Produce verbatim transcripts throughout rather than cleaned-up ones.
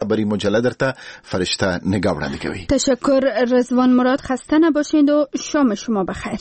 خبری مجله درته فرشته نگاه وړاندې کوي. تشکر رضوان مراد. خسته نباشید و شام شما بخیر.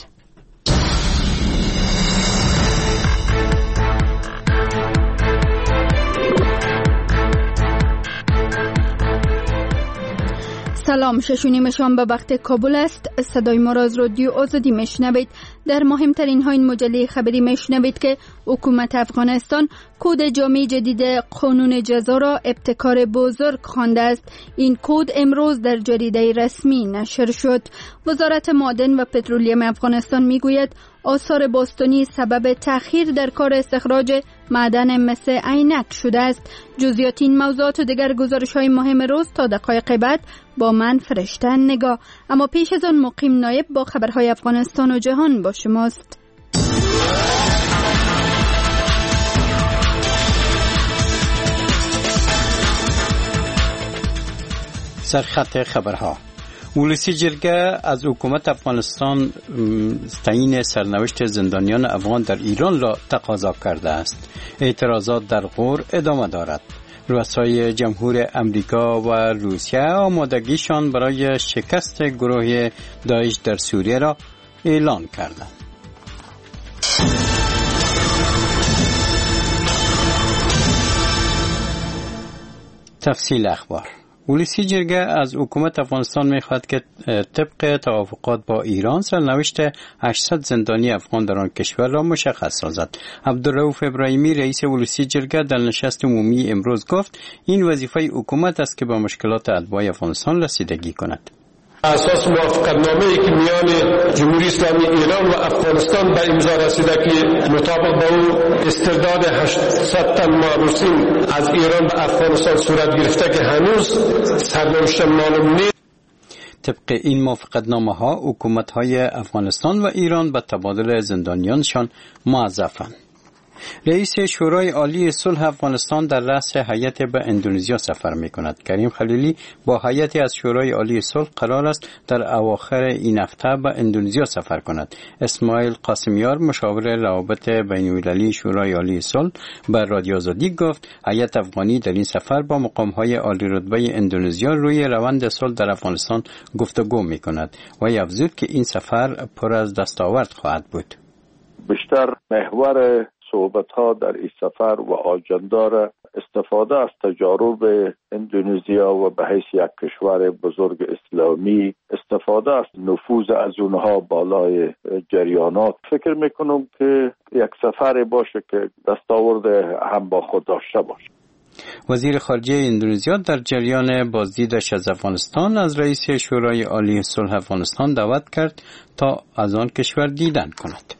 سلام، شش و نیم شام به وقت کابل است. صدای ما را از رادیو آزادی میشنوید. در مهمترین ها این مجله خبری میشنوید که حکومت افغانستان کد جامع جدید قانون جزا را ابتکار بزرگ خوانده است. این کد امروز در جریده رسمی نشر شد. وزارت معدن و پترولیوم افغانستان میگوید آثار باستانی سبب تأخیر در کار استخراج معدن مس عینک شده است. جزئیات این موضوعات و دیگر گزارش‌های مهم روز تا دقایق بعد با من فرشته نگاه. اما پیش از آن مقیم نایب با خبرهای افغانستان و جهان با شماست. سرخط خبرها. ولسی جرگه از حکومت افغانستان تعیین سرنوشت زندانیان افغان در ایران را تقاضا کرده است. اعتراضات در غور ادامه دارد. رؤسای جمهور امریکا و روسیه آمادگیشان برای شکست گروه داعش در سوریه را اعلان کردند. تفصیل اخبار. ولسی جرگه از حکومت افغانستان می‌خواهد که طبق توافقات با ایران سرنوشت هشتصد زندانی افغان در آن کشور را مشخص سازد. عبدالرؤوف ابراهیمی رئیس ولسی جرگه در نشست عمومی امروز گفت این وظیفه حکومت است که به مشکلات اتباع افغانستان رسیدگی کند. اساس موافقتنامه‌ای که میان جمهوری اسلامی ایران و افغانستان به امضا رسیده که مطابق با او استرداد هشتصد تن محبوسین از ایران به افغانستان صورت گرفته که هنوز سرنوشت معلوم نیست. طبق این موافقتنامه ها حکومت های افغانستان و ایران به تبادل زندانیانشان موظفند. رئیس شورای عالی صلح افغانستان در رأس هیئت به اندونزیا سفر می‌کند. کریم خلیلی با هیئتی از شورای عالی صلح قرار است در اواخر این هفته به اندونزیا سفر کند. اسماعیل قاسمیار مشاور روابط بین‌المللی شورای عالی صلح به رادیو آزادی گفت هیئت افغانی در این سفر با مقام‌های عالی رتبه اندونزیا روی روند صلح در افغانستان گفتگو می‌کند و افزود که این سفر پر از دستاورد خواهد بود. بیشتر محور صحبت‌ها در این سفر و آجنده استفاده از تجارب اندونزیا و به حیث یک کشور بزرگ اسلامی استفاده از نفوذ از اونها بالای جریانات فکر میکنم که یک سفر باشه که دستاورد هم با خود داشته باشه. وزیر خارجه اندونزیا در جریان بازدیدش از افغانستان از رئیس شورای عالی صلح افغانستان دعوت کرد تا از آن کشور دیدن کند.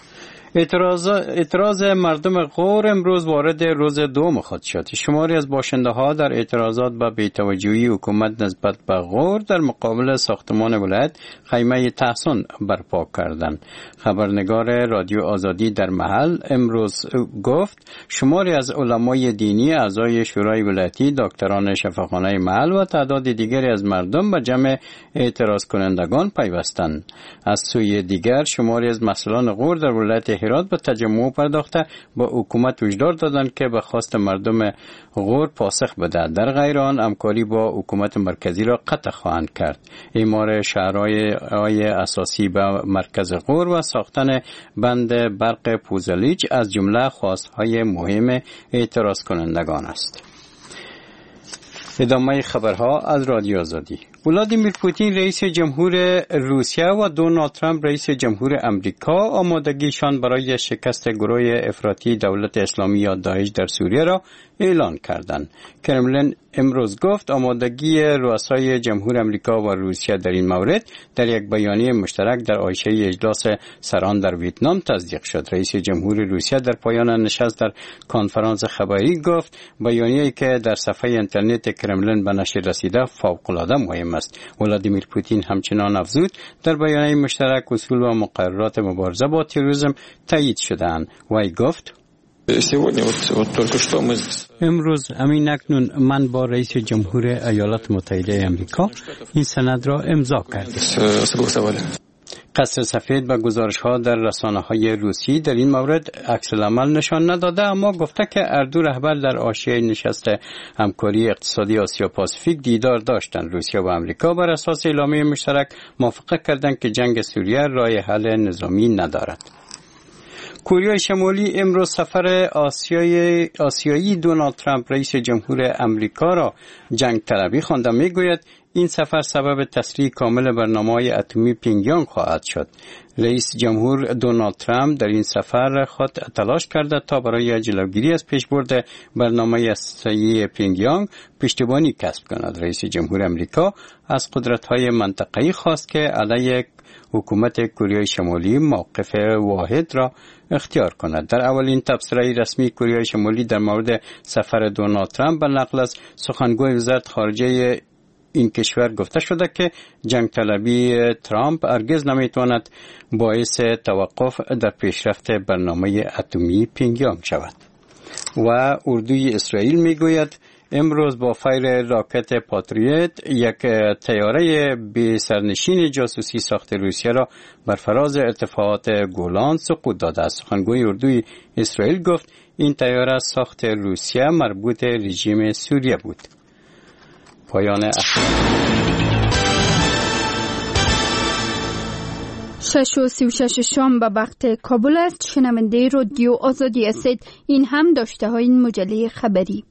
اعتراض, اعتراض مردم غور امروز وارد روز دوم خود شد. شماری از باشنده ها در اعتراضات به بی‌توجهی حکومت نسبت به غور در مقابل ساختمان ولایت خیمه تحصن برپا کردند. خبرنگار رادیو آزادی در محل امروز گفت شماری از علمای دینی، اعضای شورای ولایتی، دکتران شفاخانه محل و تعداد دیگری از مردم به جمع اعتراض کنندگان پیوستند. از سوی دیگر شماری از مسئولان غور در ولایت هرات به تجمع پرداخته با حکومت هشدار دادند که به خواست مردم غور پاسخ بده. در غیر آن همکاری با حکومت مرکزی را قطع خواهند کرد. اعمار شهرهای اساسی به مرکز غور و ساختن بند برق پوزلیج از جمله خواستهای مهم اعتراض کنندگان است. ادامه خبرها از رادیو آزادی. ولادیمیر پوتین رئیس جمهور روسیه و دونالد ترامپ رئیس جمهور امریکا آمادگیشان برای شکست گروه افراطی دولت اسلامی یا داعش در سوریه را اعلان کردند. کرملین امروز گفت آمادگی رؤسای جمهور امریکا و روسیه در این مورد در یک بیانیه مشترک در عایشه اجلاس سران در ویتنام تصدیق شد. رئیس جمهور روسیه در پایان نشست در کنفرانس خبری گفت بیانیه‌ای که در صفحه اینترنت کرملین به نشر رسیده فوق‌العاده مهم است. ولادیمیر پوتین همچنان افزود در بیانیه مشترک اصول و مقررات مبارزه با تروریسم تایید شده‌اند. وی گفت امروز همین اکنون من با رئیس جمهور ایالات متحده آمریکا این سند را امضا کردم. قصر سفید و گزارش‌ها در رسانه‌های روسی در این مورد عکس العمل نشان نداده، اما گفته که اردو رهبر در حاشیه نشست همکاری اقتصادی آسیا پاسیفیک دیدار داشتند. روسیه و آمریکا بر اساس اعلامیه مشترک موافقت کردند که جنگ سوریه راه حل نظامی ندارد. کره شمالی امروز سفر آسیایی, آسیایی دونالد ترامپ رئیس جمهور امریکا را جنگ طلبی خوانده. میگوید این سفر سبب تسریع کامل برنامه‌های اتمی پینگیانگ خواهد شد. رئیس جمهور دونالد ترامپ در این سفر خود تلاش کرده تا برای جلوگیری از پیشبرد برنامه هسته‌ای پینگیانگ پشتیبانی کسب کند. رئیس جمهور امریکا از قدرت‌های منطقه‌ای خواست که علیه حکومت کره شمالی موقف واحد را اختیار کند. در اولین تبصره رسمی کره شمالی در مورد سفر دونالد ترامپ به نقل از سخنگوی وزارت خارجه این کشور گفته شده که جنگ طلبی ترامپ هرگز نمیتواند باعث توقف در پیشرفت برنامه اتمی پینگیانگ شود. و اردوی اسرائیل میگوید امروز با فیر راکت پاتریوت یک طیاره بی سرنشین جاسوسی ساخت روسیه را بر فراز ارتفاعات گولان سقوط داده است. سخنگوی اردوی اسرائیل گفت این طیاره ساخت روسیه مربوط رژیم سوریه بود. پایان اخبار. شش و سی و شش شام به وقت کابل است. شنونده رادیو آزادی هستید. این هم داشته های این مجله خبری.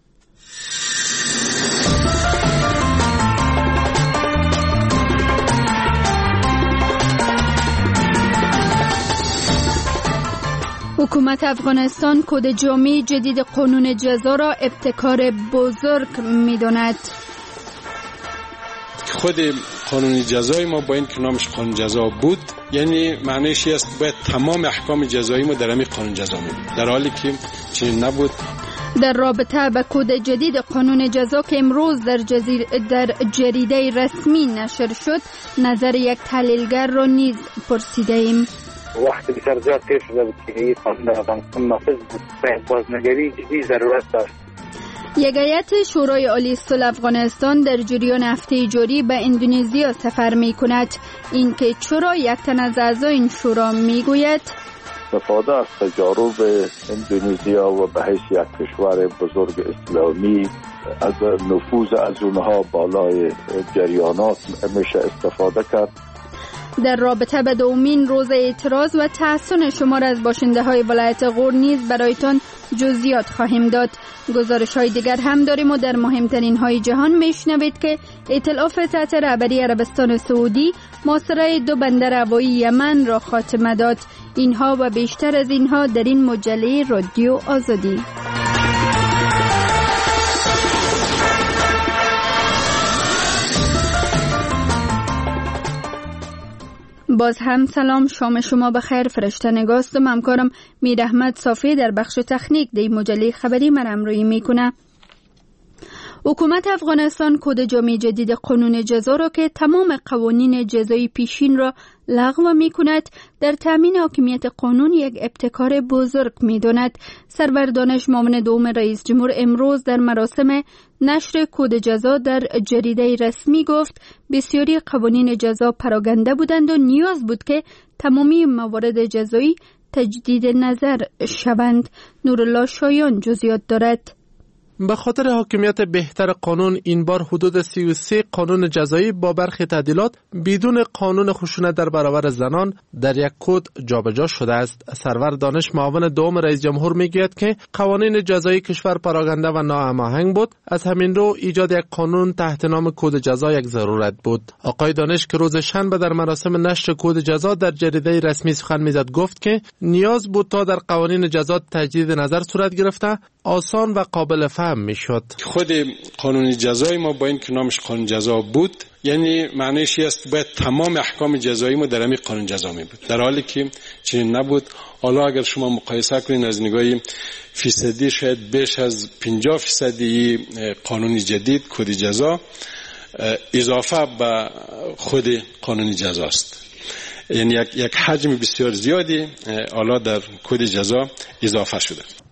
حکومت افغانستان کد جامع جدید قانون جزا را ابتکار بزرگ می‌داند. خود قانون جزایی ما با این که نامش قانون جزا بود، یعنی معنیش است باید تمام احکام جزایی ما در همین قانون جزا می بود، در حالی که چنین نبود. در رابطه با کد جدید قانون جزا که امروز در, جزیر در جریده رسمی نشر شد، نظر یک تحلیلگر را نیز پرسیده ایم. وقتی بسیار زیاد تیر شده بود که این قانون در افغانستان نافذ بود، به بازنگری جدی ضرورت داشت. یک هیئت شورای عالی صلح افغانستان در جریان هفته جاری به اندونزیا سفر می کند. این که چرا یک تن از اعضای این شورا می گوید استفاده از تجارب اندونزیا و به حیث یک کشور بزرگ اسلامی از نفوذ از اونها بالای جریانات میشه استفاده کرد. در رابطه به دومین روز اعتراض و تحسن شمار از باشنده های ولایت غور نیز برایتان جزئیات خواهیم داد. گزارش های دیگر هم داریم و در مهمترین های جهان میشنوید که ائتلاف تحت رهبری عربستان سعودی محاصره دو بندر هوایی یمن را خاتمه داد. اینها و بیشتر از اینها در این مجله رادیو آزادی. باز هم سلام، شام شما بخیر. فرشته نگاستم، همکارم میر احمد صافی در بخش تکنیک دی مجله خبری من امرویی میکنه. حکومت افغانستان کد جامع جدید قانون جزا را که تمام قوانین جزایی پیشین را لغو می کند در تامین حاکمیت قانون یک ابتکار بزرگ می داند. سرور دانش معاون دوم رئیس جمهور امروز در مراسم نشر کد جزا در جریده رسمی گفت بسیاری قوانین جزا پراگنده بودند و نیاز بود که تمامی موارد جزایی تجدید نظر شوند. نورالله شایان جزئیات دارد. به خاطر حاکمیت بهتر قانون این بار حدود سی و سه قانون جزایی با برخی تعدیلات بدون قانون خشونت در برابر زنان در یک کد جابجا شده است. سرور دانش معاون دوم رئیس جمهور میگوید که قوانین جزایی کشور پراگنده و ناهماهنگ بود، از همین رو ایجاد یک قانون تحت نام کد جزا یک ضرورت بود. آقای دانش که روز شنبه در مراسم نشر کد جزا در جریده رسمی سخن میزد گفت که نیاز بود تا در قوانین جزا تجدید نظر صورت گرفته آسان و قابل فهم میشد. خود قانون جزایی ما با این که نامش قانون جزا بود، یعنی معنیش است باید تمام احکام جزایی ما در همین قانون جزا می بود، در حالی که چنین نبود. حالا اگر شما مقایسه کنید از نگاه فیصدی شاید بیش از پنجاه فیصدی قانون جدید کد جزا اضافه به خود قانون جزا است، یعنی یک, یک حجم بسیار زیادی حالا در کد جزا اضافه شده.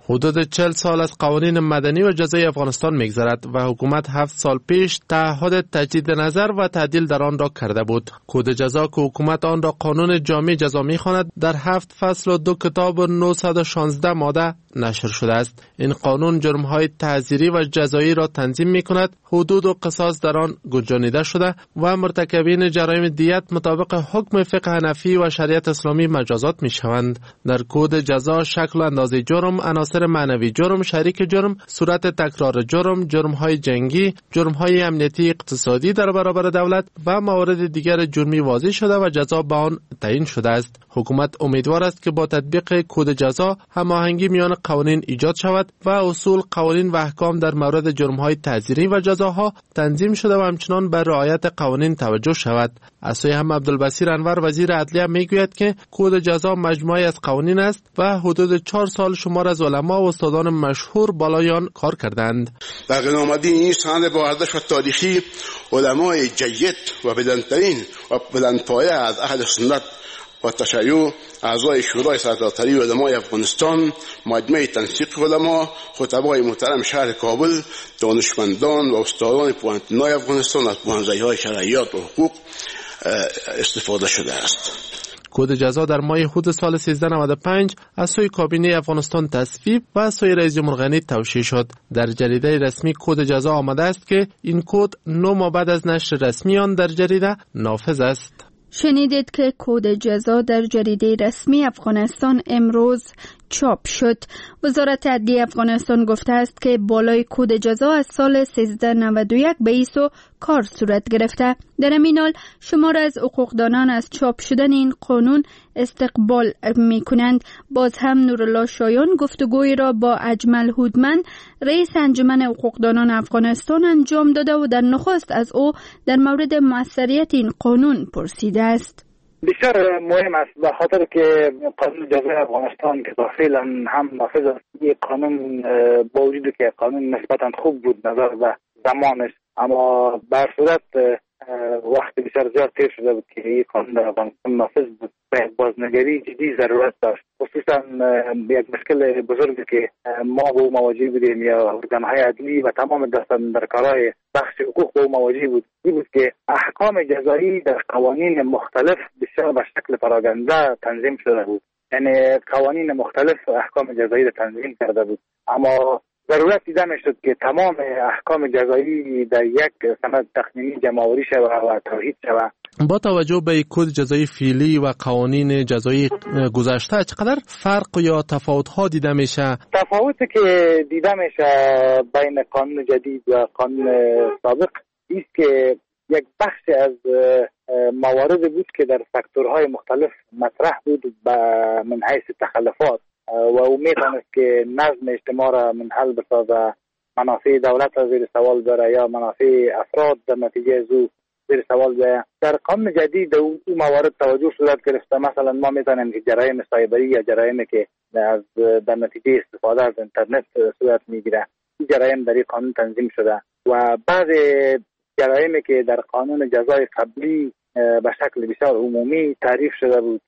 حدود چهل سال از قوانین مدنی و جزایی افغانستان میگذرد و حکومت هفت سال پیش تعهد تجدید نظر و تعدیل در آن را کرده بود. کد جزا که حکومت آن را قانون جامع جزا میخواند در هفت فصل و دو کتاب و نهصد و شانزده ماده نشر شده است. این قانون جرم‌های تعزیری و جزایی را تنظیم می‌کند. حدود و قصاص در آن گنجانیده شده و مرتکبین جرایم دیت مطابق حکم فقه حنفی و شریعت اسلامی مجازات می‌شوند. در کد جزا شکل و اندازه جرم، عناصر معنوی جرم، شریک جرم، صورت تکرار جرم، جرم‌های جنگی، جرم‌های امنیتی اقتصادی در برابر دولت و موارد دیگر جرمی واضح شده و جزا به آن تعیین شده است. حکومت امیدوار است که با تطبیق کد جزا هماهنگی میان قوانین ایجاد شود و اصول، قوانین و احکام در مورد جرم‌های تعزیری و جزاها تنظیم شده و همچنان بر رعایت قوانین توجه شود. از سوی هم عبدالبصیر انور وزیر عدلیه میگوید که کد جزا مجموعه از قوانین است و حدود چهار سال شمار از علما و استادان مشهور بالای آن کار کردند. در قنامدین این سند با ارزش و تاریخی علمای جید و بلندترین و بلندپایه از اهل سنت و تشیع، اعضای شورای سردارتری علمای افغانستان، مجمع تنسیق علما، خطبای محترم شهر کابل، دانشمندان و استادان پوهنتون‌های افغانستان از پوهن‌زایی‌های شرعیات و حقوق استفاده شده است. کد جزا در ماه حدود سال سیزده نود و پنج از سوی کابینه افغانستان تصویب و از سوی رئیس جمهور غنی توشیح شد. در جریده رسمی کد جزا آمده است که این کد نه ماه بعد از نشر رسمی آن در جریده نافذ است. شنیدید که کد جزا در جریده رسمی افغانستان امروز چاپ شد. وزارت عدلیه افغانستان گفته است که بالای کد جزا از سال سیزده نود و یک به ایسو کار صورت گرفته. در همین حال شمار از حقوقدانان از چاپ شدن این قانون استقبال می کنند. باز هم نورالله شایان گفتگوی را با اجمل هودمن رئیس انجمن حقوقدانان افغانستان انجام داده و در نخست از او در مورد موثریت این قانون پرسیده است. بسیار مهم است به خاطر که قانون جزای افغانستان که فعلا هم نافذ است. یک قانون با وجود که قانون نسبتا خوب بود نظر به زمانش، اما بر صورت وقت بسیار زیاد تیر شده بود که این قانون در افغانستان نافذ بود. به بازنگری جدی ضرورت داشت، خصوصا یک مشکل بزرگی که ما با او مواجه بودیم یا ارگان‌های عدلی و تمام دستاندرکارهای بخش حقوق با او مواجه بود، این بود که احکام جزایی در قوانین مختلف بسیار به شکل پراگنده تنظیم شده بود. یعنی قوانین مختلف احکام جزایی را تنظیم کرده بود، اما ضرورت دیده میشد که تمام احکام جزایی در یک سند تخمینی جمع‌آوری شود و توحید شود. با توجه به کد جزایی فعلی و قوانین جزایی گذشته چقدر فرق یا تفاوت‌ها دیده میشه؟ تفاوتی که دیده میشه بین قانون جدید و قانون سابق است که یک بخش از موارد بود که در سکتورهای مختلف مطرح بود من حیث تخلفات و او میتونست که نظم اجتماع را منحل بسازه، منافع دولت را زیر سوال بره یا منافع افراد در نتیجه از او زیر سوال بره. در قانون جدید او موارد توجه صورت گرفته. مثلا ما میتونیم که جرایم سایبری یا جرایم که از در نتیجه استفاده از اینترنت صورت میگیره، این جرایم در این قانون تنظیم شده و بعض جرایمی که در قانون جزای قبلی به شکل بسیار عمومی تعریف شده بود،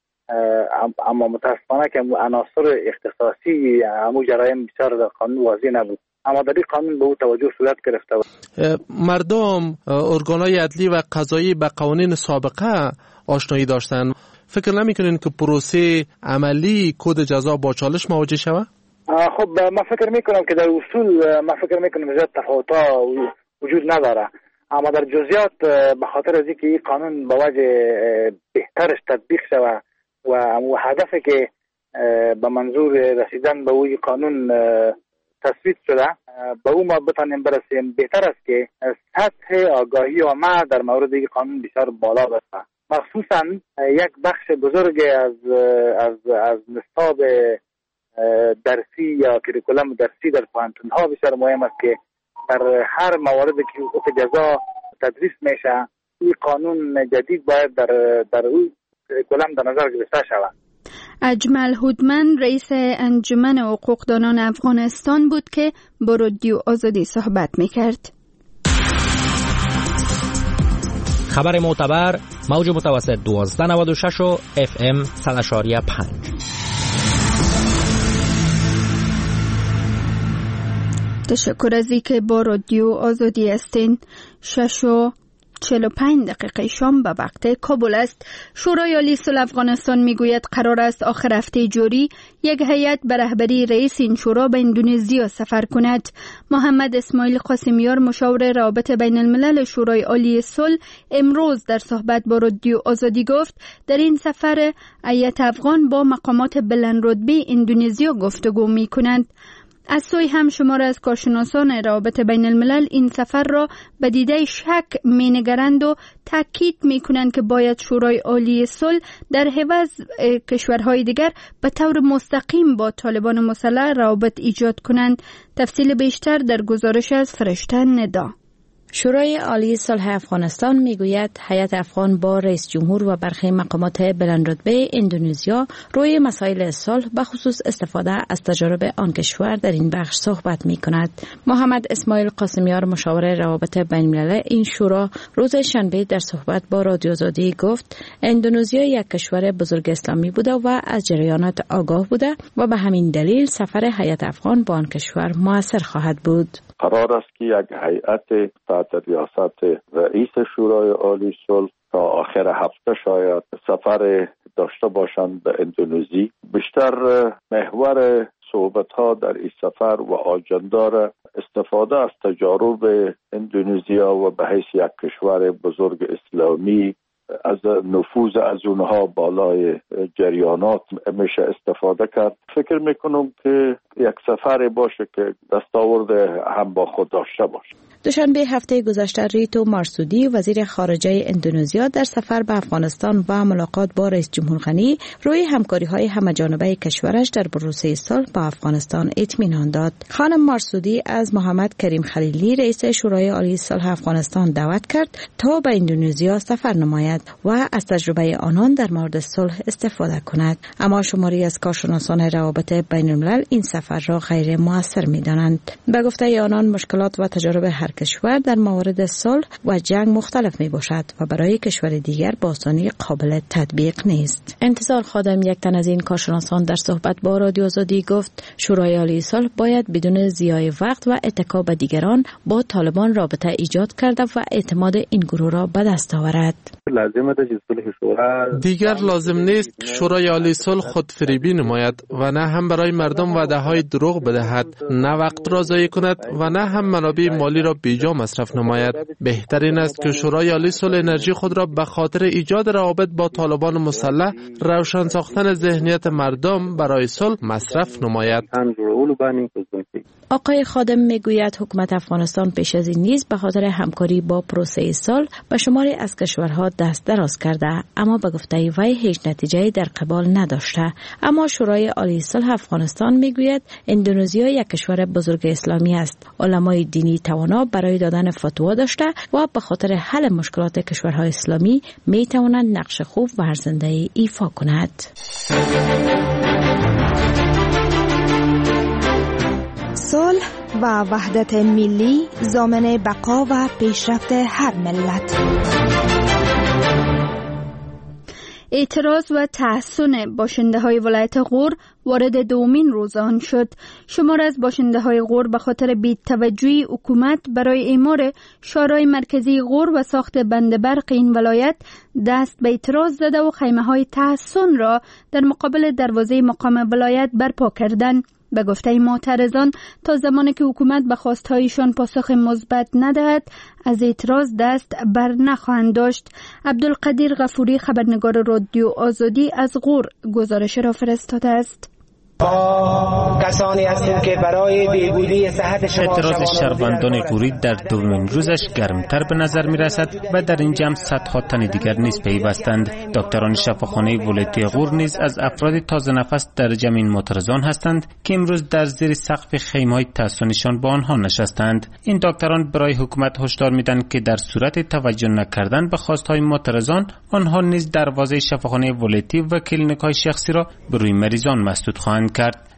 اما متاسفانه که عناصر اختصاصی همو جرایم بسیار در قانون واضح نبود، اما در این قانون به او توجه صورت گرفته بود. مردم، ارگان‌های عدلی و قضایی به قوانین سابقه آشنایی داشتن. فکر نمی‌کنین که پروسه عملی کد جزا با چالش مواجه شود؟ خب من فکر میکنم که در اصول من فکر میکنم زیاد تفاوت‌ها وجود نداره، اما در جزئیات به خاطر از اینکه این قانون به وجه بهترش تطبیق شود و هدفی که به منظور رسیدن به اوی قانون تصویب شده به او ما بتانیم برسیم، بهتر است که سطح آگاهی عامه در مورد این قانون بسیار بالا باشه. مخصوصا یک بخش بزرگ از از از نصاب درسی یا کریکولم درسی در پوهنتون‌ها بسیار مهم است که در هر موردی که حقوق جزا تدریس میشه این قانون جدید باید در در اون کریکولم در نظر گرفته شود. اجمل هودمن رئیس انجمن حقوقدانان افغانستان بود که با رادیو آزادی صحبت میکرد. خبر معتبر موج متوسط دوازده نود و شش و اف ام صد و پنج. تشکر از اینکه با رادیو آزادی هستین. شش و چهل و پنج دقیقه شام به وقت کابل است. شورای عالی صلح افغانستان میگوید قرار است آخر هفته جاری یک هیئت به رهبری رئیس این شورا به اندونزیا سفر کند. محمد اسماعیل قاسمیار مشاور روابط بین الملل شورای عالی صلح امروز در صحبت با رادیو آزادی گفت در این سفر هیئت افغان با مقامات بلند رتبه اندونزیا گفتگو میکنند. از سوی هم شمار از کارشناسان روابط بین الملل این سفر را به دیده شک مینگرند و تاکید میکنند که باید شورای عالی صلح در حوض کشورهای دیگر به طور مستقیم با طالبان مسلح روابط ایجاد کنند. تفصیل بیشتر در گزارش از فرشته ندا. شورای عالی صلح افغانستان میگوید هیئت افغان با رئیس جمهور و برخی مقامات بلندرتبه اندونزیا روی مسائل صلح به خصوص استفاده از تجارب آن کشور در این بخش صحبت می کند. محمد اسماعیل قاسمیار مشاور روابط بین الملل این شورا روز شنبه در صحبت با رادیو آزادی گفت اندونزیا یک کشور بزرگ اسلامی بوده و از جریانات آگاه بوده و به همین دلیل سفر هیئت افغان با آن کشور مؤثر خواهد بود. قرار است که یک هیئت تحت ریاست رئیس شورای عالی صلح تا آخر هفته شاید سفر داشته باشند به اندونزی. بیشتر محور صحبت ها در این سفر و آجنده استفاده از تجارب اندونزیا و به حیث یک کشور بزرگ اسلامی از نفوذ از اونها بالای جریانات میشه استفاده کرد. فکر میکنم که یک سفر باشه که دستاورد هم با خود داشته باشه. دوشنبه هفته گذشته ریتو مارسودی وزیر خارجه اندونزیا در سفر به افغانستان و ملاقات با رئیس جمهور غنی روی همکاری‌های همه‌جانبه کشورش در پروسه صلح با افغانستان اطمینان داد. خانم مارسودی از محمد کریم خلیلی رئیس شورای عالی صلح افغانستان دعوت کرد تا به اندونزیا سفر نماید و از تجربه آنان در مورد صلح استفاده کند. اما شماری از کارشناسان روابط بین الملل این سفر را غیر مؤثر می‌دانند. به گفته آنان مشکلات و تجارب هر کشور در موارد صلح و جنگ مختلف می باشد و برای کشور دیگر با آسانی قابل تطبیق نیست. انتصار خادم یک تن از این کارشناسان در صحبت با رادیو آزادی گفت شورای عالی صلح باید بدون ضیاع وقت و اتکا به دیگران با طالبان رابطه ایجاد کرده و اعتماد این گروه را به دست آورد. دیگر لازم نیست شورای عالی صلح خود فریبی نماید و نه هم برای مردم وعده های دروغ بدهد، نه وقت را ضایع کند و نه هم منابع مالی را بیجا مصرف نماید. بهترین است که شورای عالی صلح انرژی خود را به خاطر ایجاد روابط با طالبان مسلح، روشن ساختن ذهنیت مردم برای صلح مصرف نماید. آقای خادم میگوید حکومت افغانستان پیش از این نیز به خاطر همکاری با پروسه صلح به شماری از کشورها دست دراز کرده، اما به گفته وی هیچ نتیجه‌ای در قبال نداشته. اما شورای عالی صلح افغانستان میگوید اندونزیا یک کشور بزرگ اسلامی است. علمای دینی توانا برای دادن فتوا داشته و به خاطر حل مشکلات کشورهای اسلامی می توانند نقش خوب و ارزنده ایفا کند. صلح و وحدت ملی ضامن بقا و پیشرفت هر ملت. اعتراض و تحسن باشنده های ولایت غور وارد دومین روز آن شد. شمار از باشنده های غور به خاطر بی‌توجهی حکومت برای اعمار شورای مرکزی غور و ساخت بند برق این ولایت دست به اعتراض زده و خیمه های تحسن را در مقابل دروازه مقام ولایت برپا کردند. به گفته معترضان تا زمانی که حکومت به خواستهایشان پاسخ مثبت ندهد از اعتراض دست بر نخواهند داشت. عبدالقدیر غفوری خبرنگار رادیو آزادی از غور گزارش را فرستاده است. کسانی هستیم که برای بهبودی صحت شما اعتراض شهروندان غوری در دومین روزش گرمتر به نظر می رسد و در این جمع صدها تن دیگر نیز پیوستند. دکتران شفاخانه ولایت غور نیز از افراد تازه نفس در جمع این معترضان هستند که امروز در زیر سقف خیمه‌های تحصنشان با آنها نشستند. این دکتران برای حکومت هشدار میدن که در صورت توجه نکردن به خواستهای معترضان آنها نیز دروازه شفاخانه ولایتی و کلینیک‌های شخصی را به روی مریضان مسدود خواهند کرد.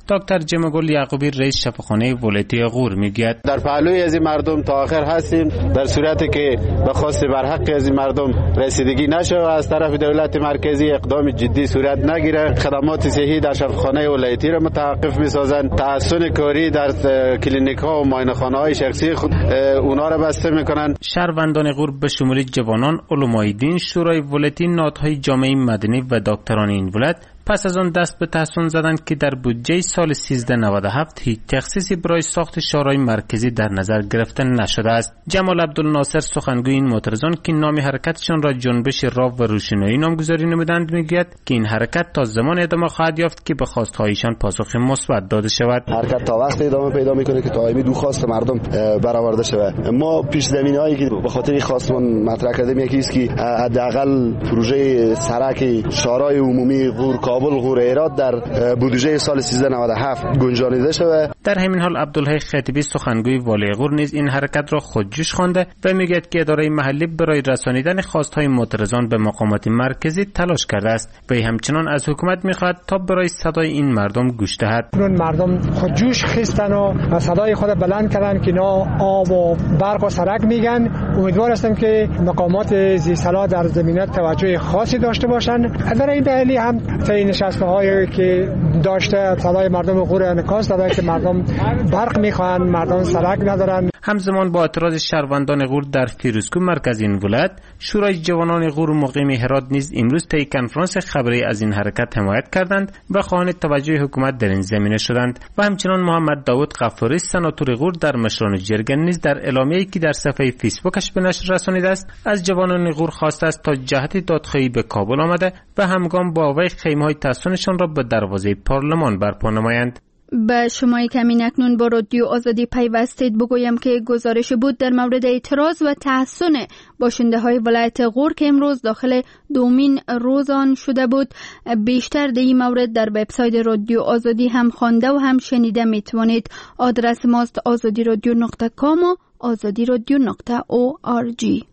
دکتر جمگل یعقوبی رئیس شفاخانه ولایتی غور میگوید در پهلوی از این مردم تا آخر هستیم، در صورتی که به خواست بر حق از این مردم رسیدگی نشه و از طرف دولت مرکزی اقدام جدی صورت نگیره، خدمات صحی در شفاخانه ولایتی را متوقف میسازند، تحسن کاری در کلینیک ها و معاینه خانه های شخصی خود اونا را بسته میکنند. شهروندان غور به شمول جوانان، علمای دین، شورای ولایتی، نهادهای جامعه مدنی و دکتران این ولایت پس از آن دست به تحسن زدند که در بودجه سال سیزده نود و هفت هیچ تخصیصی برای ساخت شورای مرکزی در نظر گرفته نشده است. جمال عبدالناصر سخنگوی این معترضان که نام حرکتشان را جنبش راه و روشنایی نامگذاری نمودند میگوید که این حرکت تا زمان ادامه خواهد یافت که به خواستهایشان پاسخ مثبت داده شود. حرکت تا وقت ادامه پیدا میکنه که تا امی دو خواست مردم برآورده شود. ما پیش زمینه‌ای که به خاطر خواستمان مطرح کردیم یکی است که حداقل پروژه سرک شورای عمومی غور کابل غور هرات در بودجه سال سیزده نود و هفت گنجانیده شود. در همین حال عبدالحی خطیبی سخنگوی والی غور نیز این حرکت را خودجوش خوانده و میگوید که اداره محلی برای رسانیدن خواستهای معترضان به مقامات مرکزی تلاش کرده است و همچنان از حکومت میخواهد تا برای صدای این مردم گوش دهد. اون مردم خودجوش خستن و صدای خود بلند کردن که نا آب و برق و سرک میگن. امیدوار هستم که مقامات ذی‌صلاح در زمینه توجه خاصی داشته باشند. در این دلیل هم تعیین نشست‌هایی که داشته صدای مردم غور انعکاس داده که مردم برق میخوان، مردم سرک ندارن. همزمان با اعتراض شهروندان غور در فیروزکو مرکز این ولایت، شورای جوانان غور مقیم هرات نیز امروز طی کنفرانس خبری از این حرکت حمایت کردند و خواهان توجه حکومت در این زمینه شدند. و همچنان محمد داوود غفاری سناتور غور در مشران جرگه نیز در اعلامیه‌ای که در صفحه فیسبوکش به نشر رسانیده است از جوانان غور خواسته است تا جهت دادخواهی به کابل آمده و همگام با وی خیمه‌های تحصنشان را به دروازه پارلمان برپا نمایند. به شمایی که همین اکنون با رادیو آزادی پیوستید بگویم که گزارش بود در مورد اعتراض و تحصن باشنده های ولایت غور که امروز داخل دومین روز آن شده بود. بیشتر در این مورد در وبسایت رادیو آزادی هم خوانده و هم شنیده میتوانید. آدرس ماست آزادی رادیو نقطه کام و آزادی رادیو نقطه او آر جی.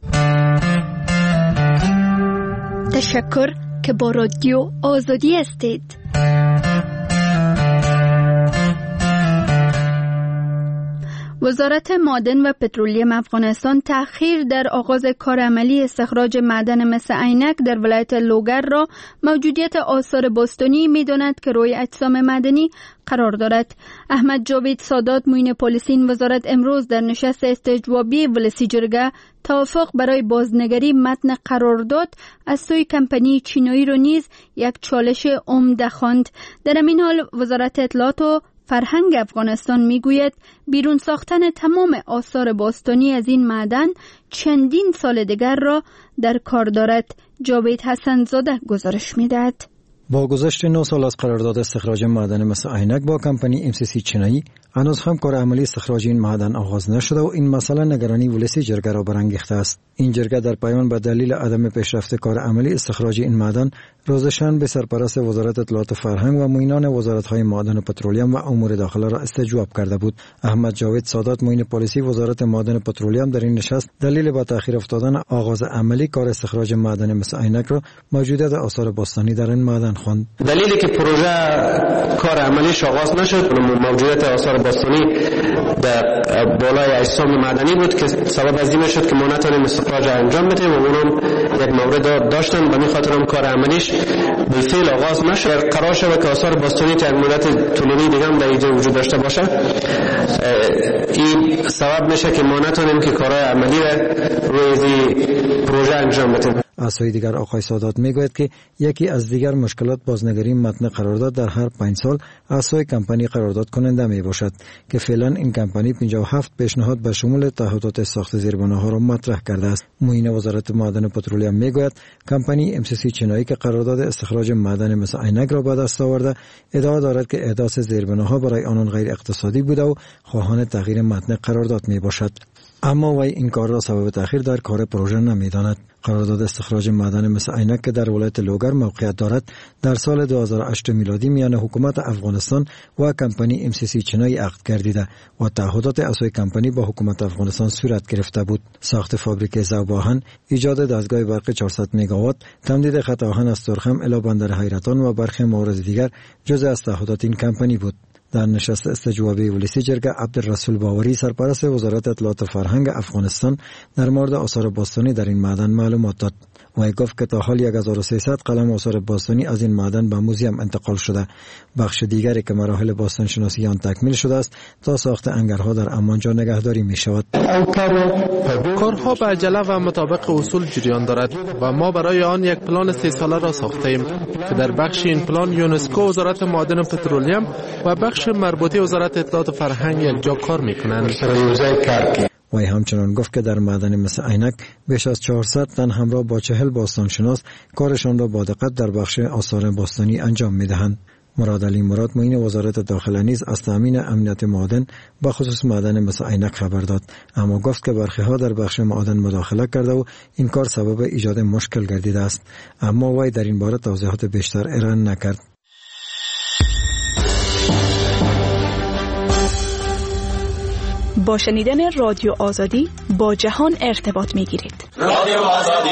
تشکر که با رادیو آزادی هستید. وزارت معدن و پترولیم افغانستان تأخیر در آغاز کار عملی استخراج معدن مس عینک در ولایت لوگر را موجودیت آثار باستانی می‌داند که روی اجسام معدنی قرار دارد. احمد جاوید سادات معین پلیس این وزارت امروز در نشست استجوابی ولسی جرگه توافق برای بازنگری متن قرارداد از سوی کمپانی چینایی را نیز یک چالش عمده خواند. در این حال وزارت اطلاعات و فرهنگ افغانستان میگوید بیرون ساختن تمام آثار باستانی از این معدن چندین سال دیگر را در کار دارد. جاوید حسن زاده گزارش میدهد. با گذشت نه سال از قرارداد استخراج معدن مس عینک با کمپانی ام سی سی چینایی، هنوز هم کار عملی استخراج این معدن آغاز نشده و این مسئله نگرانی ولسی جرگه را برانگیخته است. این جرگه در پیام به دلیل عدم پیشرفت کار عملی استخراج این معدن روزشان به سرپرست وزارت اطلاعات و فرهنگ و معینان وزارت‌های معدن و پترولیم و امور داخله را استجواب کرده بود. احمد جاوید سادات معین پلیسی وزارت معدن و پترولیم در این نشست دلیل با تأخیر افتادن آغاز عملی کار استخراج معدن مس عینک را موجودیت آثار باستانی در این معدن خواند. دلیلی که پروژه کار عملیش آغاز نشد موجودیت آثار باستانی در بالای اجسام معدنی بود که سبب از این شد که ما نتونیم استخراج انجام بدیم و اونم یک مورد داشتن. به این خاطر هم کار عملیش بالفعل آغاز نشد. قرار شد که آثار باستانی که مدت طولانی دیگه هم در اینجا وجود داشته باشه، این سبب میشه که ما نتونیم که کارهای عملی روی پروژه انجام بدیم. از سوی دیگر آقای سادات میگوید که یکی از دیگر مشکلات بازنگری متن قرارداد در هر پنج سال از سوی کمپانی قرارداد کننده می باشد که فعلا این کمپانی پنجاه و هفت پیشنهاد به شمول تعهدات ساخت زیربناها را مطرح کرده است. معین وزارت معدن و پترولیم میگوید کمپانی ام سی سی چینایی که قرارداد استخراج معدن مس عینک را به دست آورده ادعا دارد که احداث زیربناها برای آنان غیر اقتصادی بوده و خواهان تغییر متن قرارداد می باشد. اما وی این کار را سبب تأخیر در کار پروژه نمی‌داند. قرارداد استخراج معدن مس عینک که در ولایت لوگر موقعیت دارد در سال دو هزار و هشت میلادی میان حکومت افغانستان و کمپانی ام سی سی چینایی عقد گردیده و تعهدات اساسی کمپانی با حکومت افغانستان صورت گرفته بود. ساخت فابریک ذوب آهن، ایجاد دستگاه برق چهارصد مگاوات، تمدید خط آهن از ترخم الی بندر حیرتان و برخی موارد دیگر جزء از تعهدات این کمپانی بود. در نشست استجوابی ولسی جرگه عبدالرسول باوری سرپرست وزارت اطلاعات و فرهنگ افغانستان در مورد آثار باستانی در این معدن معلومات داد. وی گفت که تا حال هزار و سیصد قلم آثار باستانی از این معدن به موزیم انتقال شده. بخش دیگری که مراحل باستان شناسی آن تکمیل شده است تا ساخت انگرها در امانجا نگهداری می شود. کارها به عجله و مطابق اصول جریان دارد و ما برای آن یک پلان سه ساله را ساخته ایم که در بخش این پلان یونسکو، وزارت معادن و پترولیم و بخش مربوطه وزارت اطلاعات و فرهنگ یکجا کار میکنند. وی همچنان گفت که در معدن مس عینک بیش از چهارصد تن همراه با چهل باستانشناس کارشان را با دقت در بخش آثار باستانی انجام میدهند. مراد علی مراد معین وزارت داخله نیز از تامین امنیت معادن به خصوص معدن مس عینک خبر داد، اما گفت که برخی ها در بخش معادن مداخله کرده و این کار سبب ایجاد مشکل گردیده است، اما وی در این باره توضیحات بیشتر ارائه نکرد. با شنیدن رادیو آزادی با جهان ارتباط می‌گیرید. رادیو آزادی.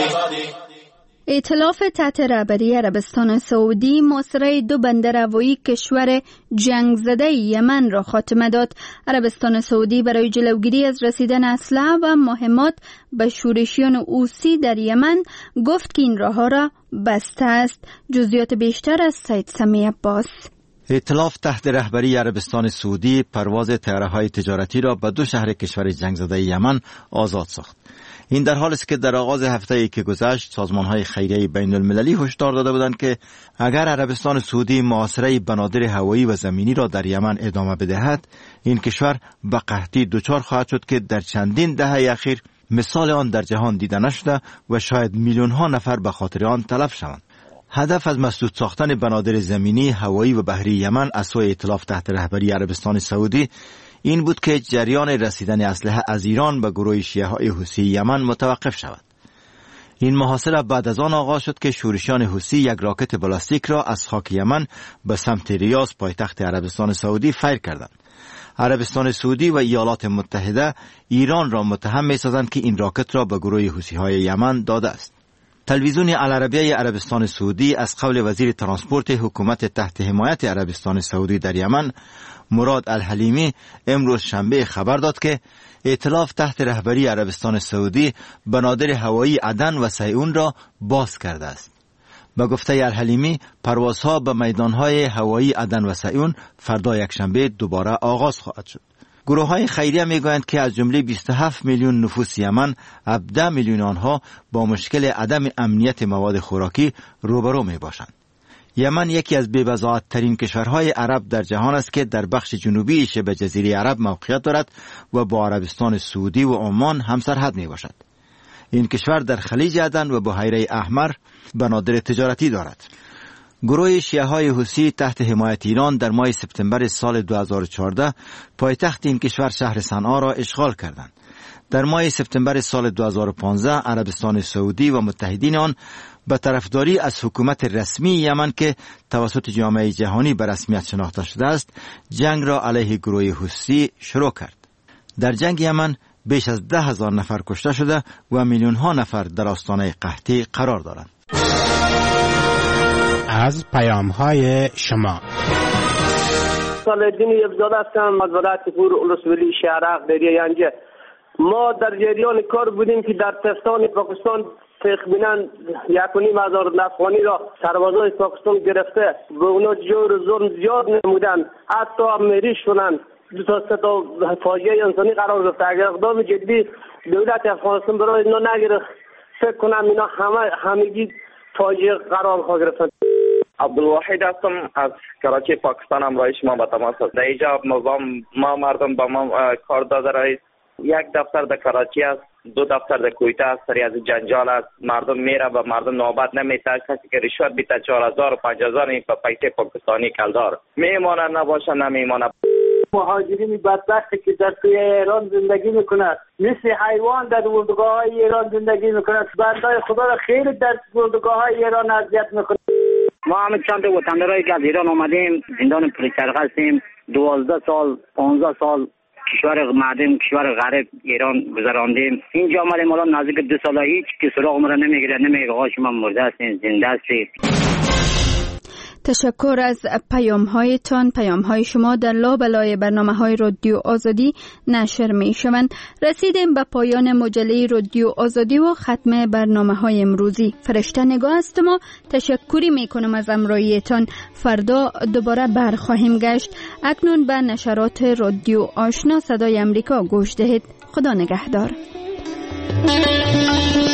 ائتلاف تحت رهبری عربستان سعودی محاصره دو بندر هوایی کشور جنگ زده یمن را خاتمه داد. عربستان سعودی برای جلوگیری از رسیدن اسلحه و مهمات به شورشیان حوثی در یمن گفت که این راه‌ها را بسته است. جزئیات بیشتر از سید سمی عباس. ائتلاف تحت رهبری عربستان سعودی پرواز طیاره‌های تجارتی را به دو شهر کشور جنگ زده یمن آزاد ساخت. این در حالی است که در آغاز هفته‌ای که گذشت سازمان‌های خیریه بین المللی هشدار داده بودند که اگر عربستان سعودی محاصره بنادر هوایی و زمینی را در یمن ادامه بدهد، این کشور به قحطی دچار خواهد شد که در چندین دهه اخیر مثال آن در جهان دیده نشده و شاید میلیون‌ها نفر به خاطر آن تلف شوند. هدف از مسدود ساختن بنادر زمینی، هوایی و بحری یمن از سوی ائتلاف تحت رهبری عربستان سعودی این بود که جریان رسیدن اسلحه از ایران به گروه شیعه‌های حوثی یمن متوقف شود. این محاصره بعد از آن آغاز شد که شورشیان حوثی یک راکت بالاستیک را از خاک یمن به سمت ریاض پایتخت عربستان سعودی فیر کردند. عربستان سعودی و ایالات متحده ایران را متهم می‌سازند که این راکت را به گروه حوثی‌های یمن داده است. تلویزیون العربیه عربستان سعودی از قول وزیر ترانسپورت حکومت تحت حمایت عربستان سعودی در یمن مراد الحلیمی امروز شنبه خبر داد که ائتلاف تحت رهبری عربستان سعودی بنادر هوایی عدن و سیئون را باز کرده است. به گفته الحلیمی پروازها به میدانهای هوایی عدن و سیئون فردا یکشنبه دوباره آغاز خواهد شد. گروه های خیریه می گویند که از جمله بیست و هفت میلیون نفوس یمن، هفده میلیون آنها با مشکل عدم امنیت مواد خوراکی روبرو می باشند. یمن یکی از بی‌بضاعت ترین کشورهای عرب در جهان است که در بخش جنوبی شبه جزیره عرب موقعیت دارد و با عربستان سعودی و عمان همسرحد می باشد. این کشور در خلیج عدن و بحیره احمر بنادر تجارتی دارد. گروه شیعه‌های حوثی تحت حمایت ایران در ماه سپتامبر سال دو هزار و چهارده پایتخت این کشور شهر صنعا را اشغال کردند. در ماه سپتامبر سال دو هزار و پانزده عربستان سعودی و متحدین آن به طرفداری از حکومت رسمی یمن که توسط جامعه جهانی به رسمیت شناخته شده است، جنگ را علیه گروه حوثی شروع کرد. در جنگ یمن بیش از ده هزار نفر کشته شده و میلیون ها نفر در آستانه قحطی قرار دارند. از پیام های شما صالح‌الدین یبزاده هستم از ولایت پور ولسوالی شهرک دریای ینجه. ما در جریان کار بودیم که در تفتان پاکستان تقریباً یک و نیم هزار افغانی را سربازای پاکستان گرفته و اونا جور و ظلم زیاد نمودن، حتی هم مریض شدن، دو تا سه تا فاجعه انسانی قرار گرفته. اگر اقدام جدی دولت افغانستان برای اینا نگرفت، فکر کنم اینا همه همگی فاجعه قرار خواهد گرفتن. عبدالواحد هستم از کراچی پاکستان. همراه شما به تماس است. در اینجا ما مردم با ما کار داده رئیس یک دفتر در کراچی است، دو دفتر در کویته است. سری از جنجال است، مردم میره و مردم نوبت نمیته، کسی که رشوت بیته چهار هزار و پنج هزار این پیسه پاکستانی کلدار میمانه، نباشه نمیمانه. مهاجرین بدبختی که در توی ایران زندگی میکنند مثل حیوان در اردوگاه های ایران زندگی میکنند. بندای خدا را خیلی در اردوگاه های ایران اذیت میکنند. ما همه چند وطندارایی که از ایران آمدیم زندان پلیچرخ هستیم. دوازده سال پانزده سال کشور معدن کشور غرب ایران گذراندیم. اینجا آمدیم الان نزدیک دو سال هیچ که سراغ ما را نمیگیره، نمیگه آقا شما مرده هستین زنده هستید. تشکر از پیام هایتان. پیام های شما در لابلای برنامه های رادیو آزادی نشر می شوند. رسیدیم به پایان مجله رادیو آزادی و ختم برنامه های امروزی. فرشته نگاه است. ما تشکری می کنم از همراهیتان. فردا دوباره برخواهیم گشت. اکنون به نشرات رادیو آشنا صدای امریکا گوش دهید. خدا نگهدار.